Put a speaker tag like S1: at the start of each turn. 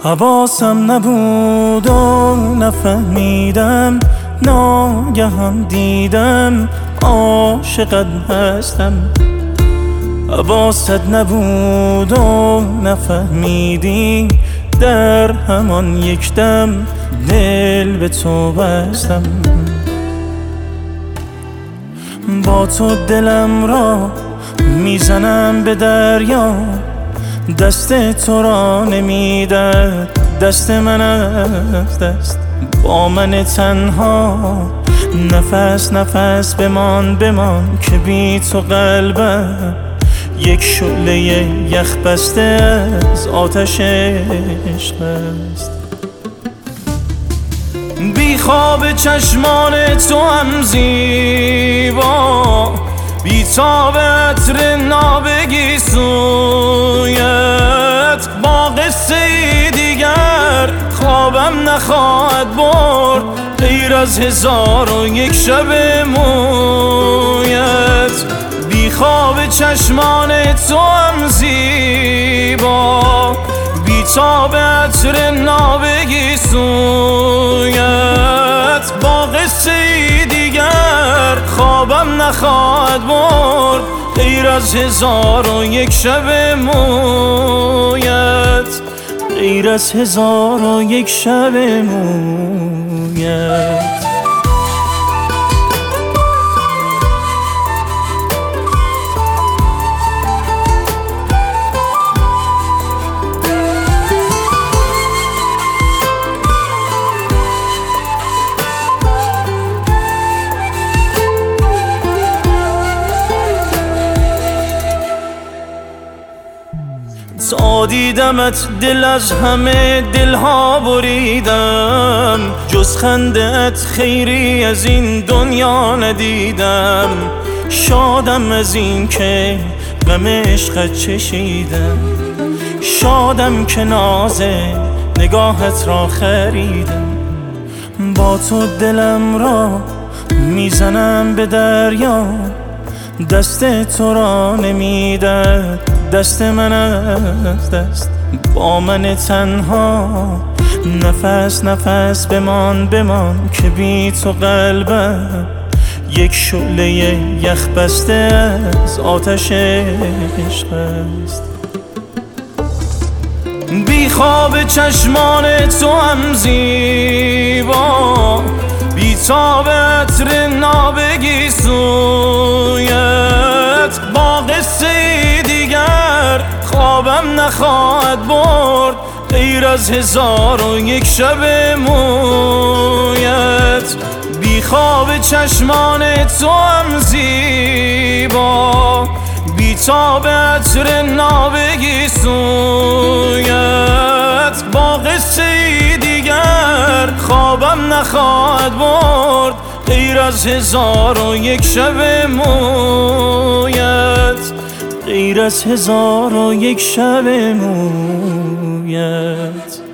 S1: حواسم نبود و نفهمیدم، ناگهان دیدم عاشقت هستم. حواست نبود و نفهمیدی، در همان یک دم دل به تو بستم. با تو دلم را میزنم به دریا، دست تو را نمیدهد دست من از دست. با من تنها نفس نفس بمان که بی تو قلبم یک شعله یخ بسته از آتش عشق است. بی خواب چشمان تو هم زیبا، بی تاب عطر نابگی سویت. با قصه دیگر خوابم نخواهد برد، غیر از 1001 شب مویت. بی خواب چشمان تو هم زیبا، بی تاب عطر نابگی سویت. با قصه دیگر خوابم نخواهد برد، غیر از 1001 شب مویت. غیر از 1001 شب مویت. تا دیدمت دل از همه دلها بریدم، جز خنده‌ات خیری از این دنیا ندیدم. شادم از این که غم عشقت چشیدم، شادم که ناز نگاهت را خریدم. با تو دلم را میزنم به دریا، دست تو را نمیدهد دست من از دست. با من تنها نفس نفس بمان که بی تو قلبم یک شعله یخ بسته از آتش عشق است. بی خواب چشمان تو هم زیبا، بی تاب عطر نابگی سویت. با قصه دیگر خوابم نخواهد برد، غیر از 1001 شب مویت. بی خواب چشمان تو هم زیبا، بی تاب عطر نابگی سویت. با قصه دیگر خوابم نخواهد برد، غیر از 1001 شب مویت. غیر از 1001 شب مویت.